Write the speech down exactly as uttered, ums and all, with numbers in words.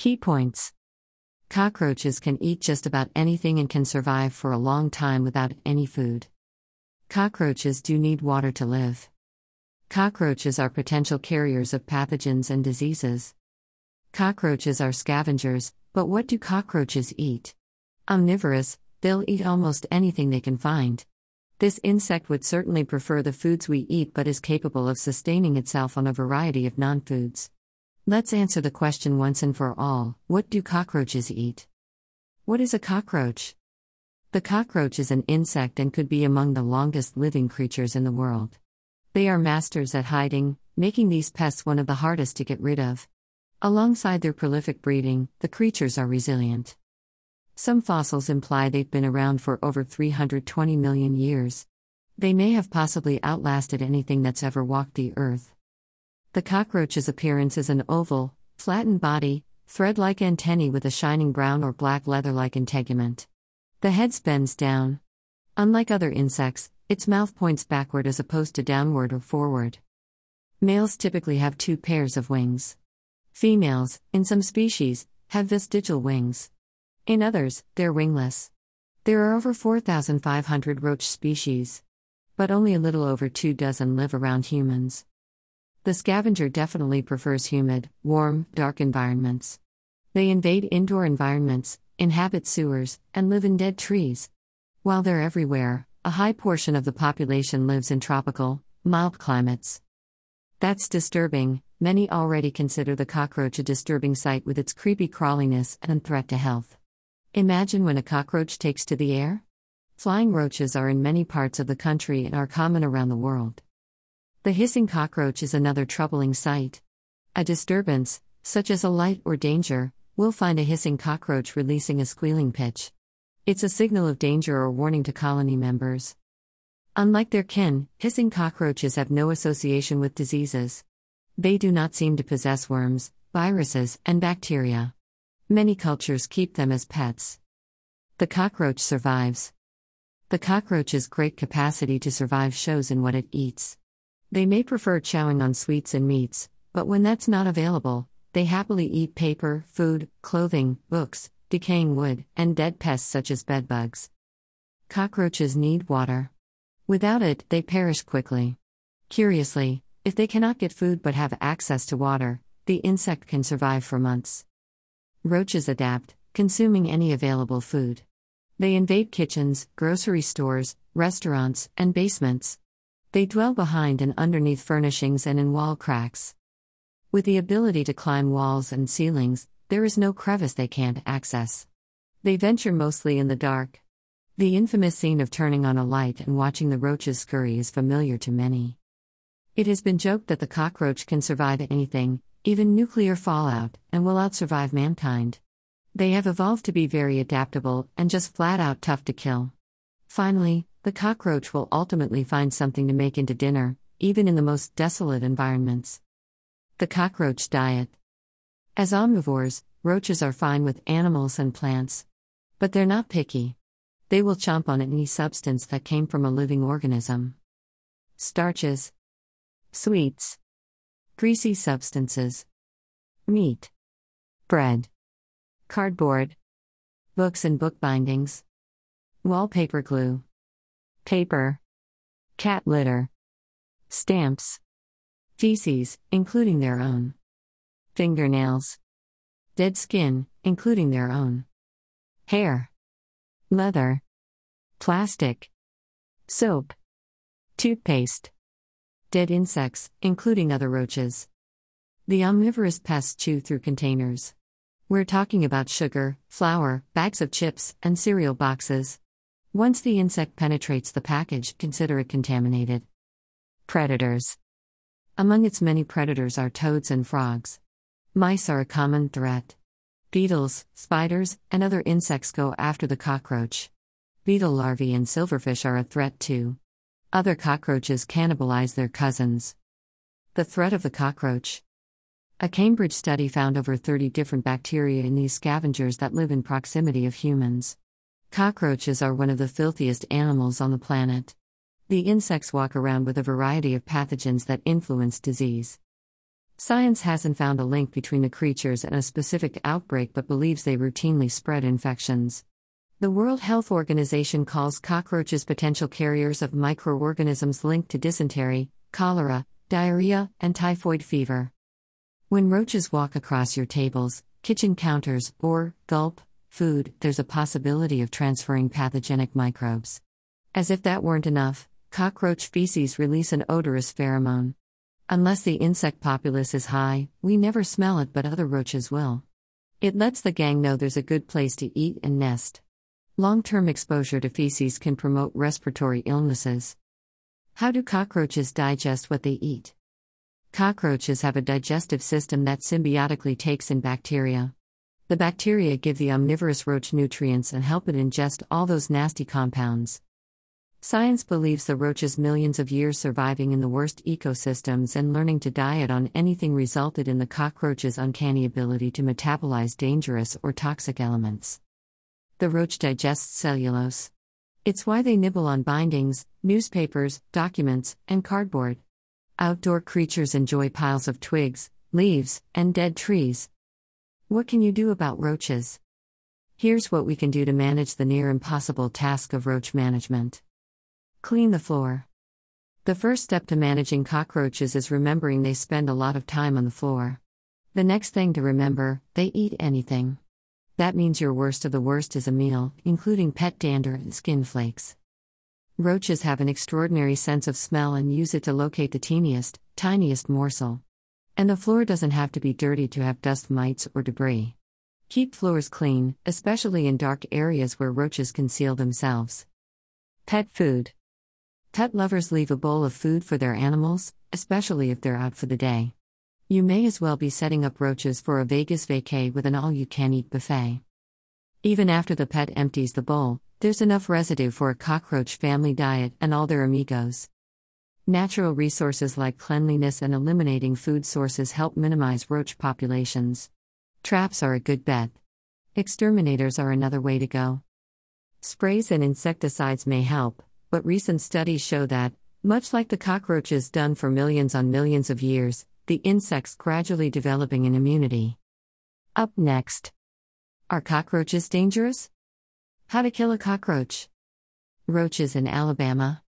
Key points. Cockroaches can eat just about anything and can survive for a long time without any food. Cockroaches do need water to live. Cockroaches are potential carriers of pathogens and diseases. Cockroaches are scavengers, but what do cockroaches eat? Omnivorous, they'll eat almost anything they can find. This insect would certainly prefer the foods we eat but is capable of sustaining itself on a variety of non-foods. Let's answer the question once and for all: what do cockroaches eat? What is a cockroach? The cockroach is an insect and could be among the longest living creatures in the world. They are masters at hiding, making these pests one of the hardest to get rid of. Alongside their prolific breeding, the creatures are resilient. Some fossils imply they've been around for over three hundred twenty million years. They may have possibly outlasted anything that's ever walked the earth. The cockroach's appearance is an oval, flattened body, thread-like antennae with a shining brown or black leather-like integument. The head bends down. Unlike other insects, its mouth points backward as opposed to downward or forward. Males typically have two pairs of wings. Females, in some species, have vestigial wings. In others, they're wingless. There are over four thousand five hundred roach species. But only a little over two dozen live around humans. The scavenger definitely prefers humid, warm, dark environments. They invade indoor environments, inhabit sewers, and live in dead trees. While they're everywhere, a high portion of the population lives in tropical, mild climates. That's disturbing. Many already consider the cockroach a disturbing sight with its creepy crawliness and threat to health. Imagine when a cockroach takes to the air? Flying roaches are in many parts of the country and are common around the world. The hissing cockroach is another troubling sight. A disturbance, such as a light or danger, will find a hissing cockroach releasing a squealing pitch. It's a signal of danger or warning to colony members. Unlike their kin, hissing cockroaches have no association with diseases. They do not seem to possess worms, viruses, and bacteria. Many cultures keep them as pets. The cockroach survives. The cockroach's great capacity to survive shows in what it eats. They may prefer chowing on sweets and meats, but when that's not available, they happily eat paper, food, clothing, books, decaying wood, and dead pests such as bedbugs. Cockroaches need water. Without it, they perish quickly. Curiously, if they cannot get food but have access to water, the insect can survive for months. Roaches adapt, consuming any available food. They invade kitchens, grocery stores, restaurants, and basements. They dwell behind and underneath furnishings and in wall cracks. With the ability to climb walls and ceilings, there is no crevice they can't access. They venture mostly in the dark. The infamous scene of turning on a light and watching the roaches scurry is familiar to many. It has been joked that the cockroach can survive anything, even nuclear fallout, and will outsurvive mankind. They have evolved to be very adaptable and just flat out tough to kill. Finally, the cockroach will ultimately find something to make into dinner, even in the most desolate environments. The cockroach diet. As omnivores, roaches are fine with animals and plants. But they're not picky. They will chomp on any substance that came from a living organism. Starches. Sweets. Greasy substances. Meat. Bread. Cardboard. Books and book bindings. Wallpaper glue. Paper. Cat litter. Stamps. Feces, including their own. Fingernails. Dead skin, including their own. Hair. Leather. Plastic. Soap. Toothpaste. Dead insects, including other roaches. The omnivorous pests chew through containers. We're talking about sugar, flour, bags of chips, and cereal boxes. Once the insect penetrates the package, consider it contaminated. Predators. Among its many predators are toads and frogs. Mice are a common threat. Beetles, spiders, and other insects go after the cockroach. Beetle larvae and silverfish are a threat too. Other cockroaches cannibalize their cousins. The threat of the cockroach. A Cambridge study found over thirty different bacteria in these scavengers that live in proximity of humans. Cockroaches are one of the filthiest animals on the planet. The insects walk around with a variety of pathogens that influence disease. Science hasn't found a link between the creatures and a specific outbreak but believes they routinely spread infections. The World Health Organization calls cockroaches potential carriers of microorganisms linked to dysentery, cholera, diarrhea, and typhoid fever. When roaches walk across your tables, kitchen counters, or, gulp, food, there's a possibility of transferring pathogenic microbes. As if that weren't enough, cockroach feces release an odorous pheromone. Unless the insect populace is high, we never smell it, but other roaches will. It lets the gang know there's a good place to eat and nest. Long-term exposure to feces can promote respiratory illnesses. How do cockroaches digest what they eat? Cockroaches have a digestive system that symbiotically takes in bacteria. The bacteria give the omnivorous roach nutrients and help it ingest all those nasty compounds. Science believes the roach's millions of years surviving in the worst ecosystems and learning to diet on anything resulted in the cockroach's uncanny ability to metabolize dangerous or toxic elements. The roach digests cellulose. It's why they nibble on bindings, newspapers, documents, and cardboard. Outdoor creatures enjoy piles of twigs, leaves, and dead trees. What can you do about roaches? Here's what we can do to manage the near impossible task of roach management. Clean the floor. The first step to managing cockroaches is remembering they spend a lot of time on the floor. The next thing to remember, they eat anything. That means your worst of the worst is a meal, including pet dander and skin flakes. Roaches have an extraordinary sense of smell and use it to locate the teeniest, tiniest morsel. And the floor doesn't have to be dirty to have dust mites or debris. Keep floors clean, especially in dark areas where roaches conceal themselves. Pet food. Pet lovers leave a bowl of food for their animals, especially if they're out for the day. You may as well be setting up roaches for a Vegas vacay with an all-you-can-eat buffet. Even after the pet empties the bowl, there's enough residue for a cockroach family diet and all their amigos. Natural resources like cleanliness and eliminating food sources help minimize roach populations. Traps are a good bet. Exterminators are another way to go. Sprays and insecticides may help, but recent studies show that, much like the cockroaches done for millions on millions of years, the insect's gradually developing an immunity. Up next. Are cockroaches dangerous? How to kill a cockroach. Roaches in Alabama.